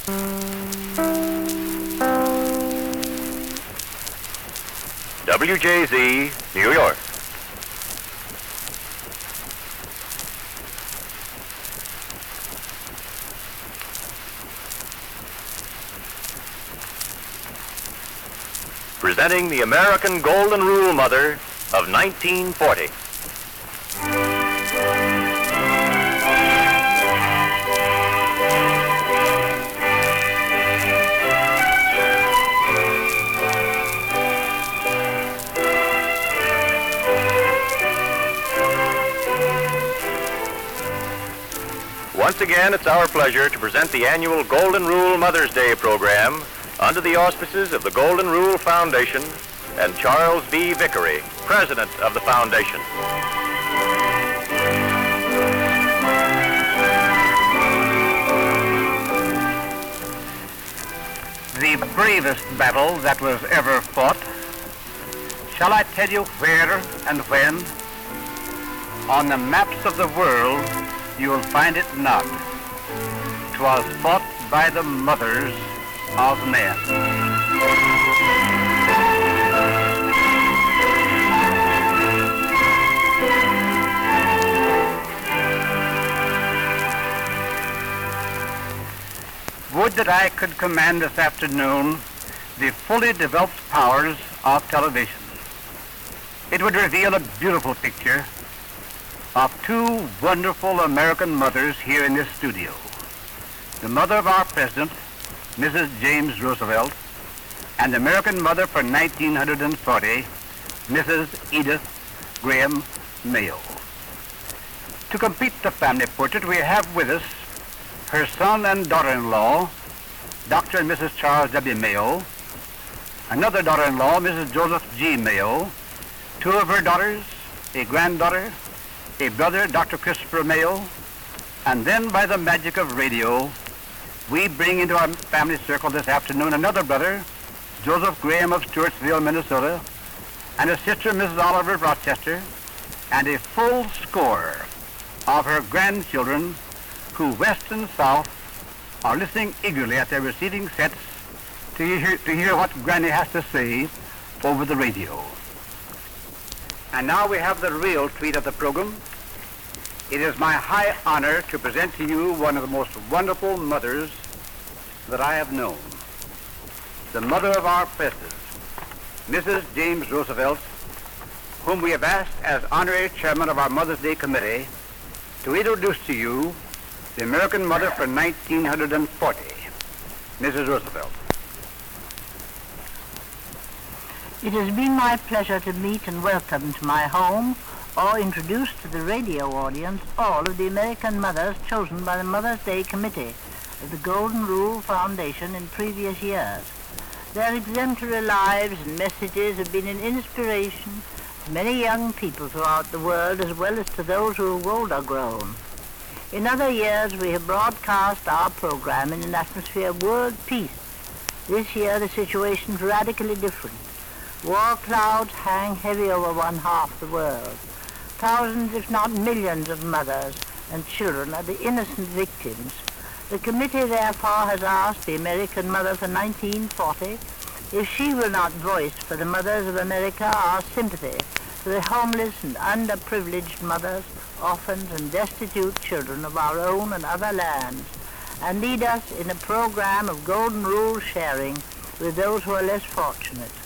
WJZ, New York. Presenting the American Golden Rule Mother of 1940. Once again, it's our pleasure to present the annual Golden Rule Mother's Day program under the auspices of the Golden Rule Foundation and Charles V. Vickery, President of the Foundation. The bravest battle that was ever fought. Shall I tell you where and when? On the maps of the world, you'll find it not. 'Twas fought by the mothers of men. Would that I could command this afternoon the fully developed powers of television. It would reveal a beautiful picture of two wonderful American mothers here in this studio. The mother of our president, Mrs. James Roosevelt, and the American mother for 1940, Mrs. Edith Graham Mayo. To complete the family portrait, we have with us her son and daughter-in-law, Dr. and Mrs. Charles W. Mayo, another daughter-in-law, Mrs. Joseph G. Mayo, two of her daughters, a granddaughter, a brother, Dr. Christopher Mayo, and then by the magic of radio, we bring into our family circle this afternoon another brother, Joseph Graham of Stewartsville, Minnesota, and a sister, Mrs. Oliver of Rochester, and a full score of her grandchildren who, west and south, are listening eagerly at their receiving sets to hear what Granny has to say over the radio. And now we have the real treat of the program. It is my high honor to present to you one of the most wonderful mothers that I have known. The mother of our president, Mrs. James Roosevelt, whom we have asked as honorary chairman of our Mother's Day Committee to introduce to you the American mother for 1940, Mrs. Roosevelt. It has been my pleasure to meet and welcome to my home or introduce to the radio audience all of the American mothers chosen by the Mother's Day Committee of the Golden Rule Foundation in previous years. Their exemplary lives and messages have been an inspiration to many young people throughout the world, as well as to those who have older grown. In other years, we have broadcast our program in an atmosphere of world peace. This year, the situation is radically different. War clouds hang heavy over one half the world. Thousands, if not millions, of mothers and children are the innocent victims. The committee, therefore, has asked the American mother for 1940 if she will not voice for the mothers of America our sympathy for the homeless and underprivileged mothers, orphans, and destitute children of our own and other lands, and lead us in a program of golden rule sharing with those who are less fortunate.